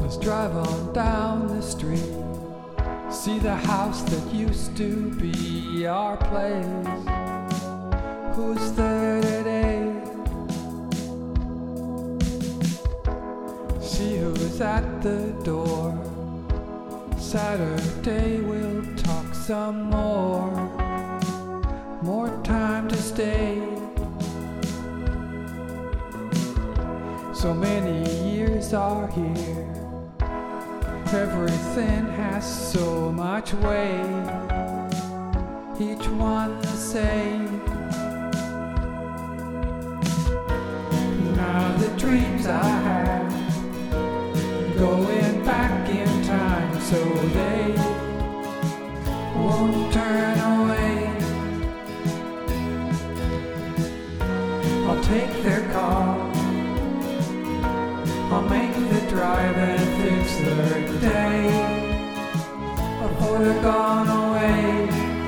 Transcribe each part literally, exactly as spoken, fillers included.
Just drive on down the street, see the house that used to be our place. Who's there today? See who's at the door. Saturday we'll talk some more. More time to stay. So many years are here. Everything has so much weight. Each one the same. Now the dreams I have, going back in time so they won't turn away. I'll take their car, I'll make the drive and fix their day before they're gone away.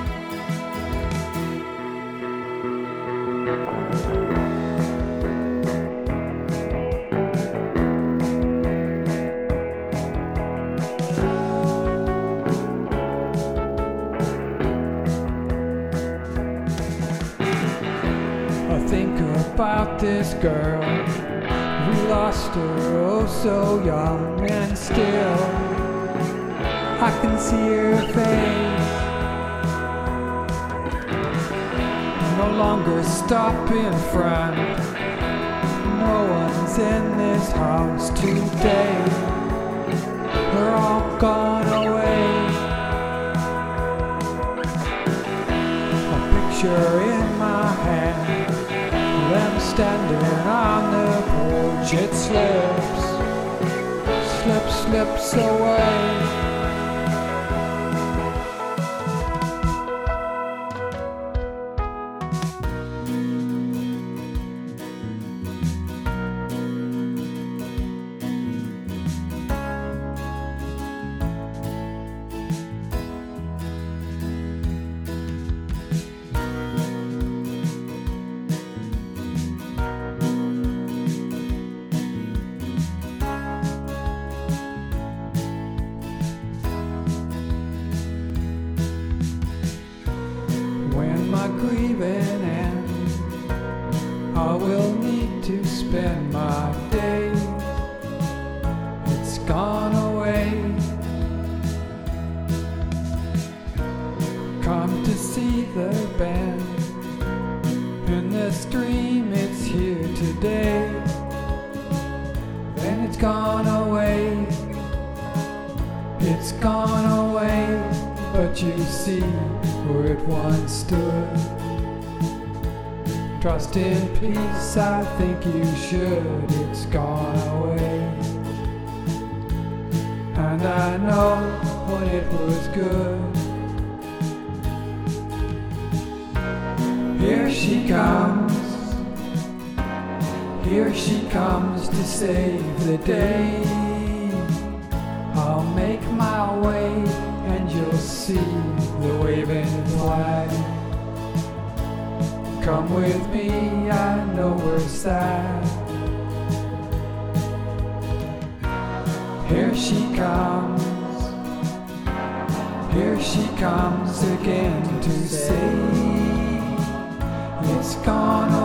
I think about this girl. We lost her oh so young, and still I can see her face. No longer stop in front. No one's in this house today. They're all gone away. A picture in my hand, them standing on the porch. It slips, slips, slips away. My grieving ends, I will need to spend my days. It's gone away. Come to see the band in the stream. It's here today. Then it's gone away. It's gone away. But you see where it once stood. Trust in peace, I think you should. It's gone away. And I know when it was good. Here she comes. Here she comes to save the day. I'll make my way, and you'll see the waving flag. Come with me, I know we're sad. Here she comes. Here she comes again to say it's gone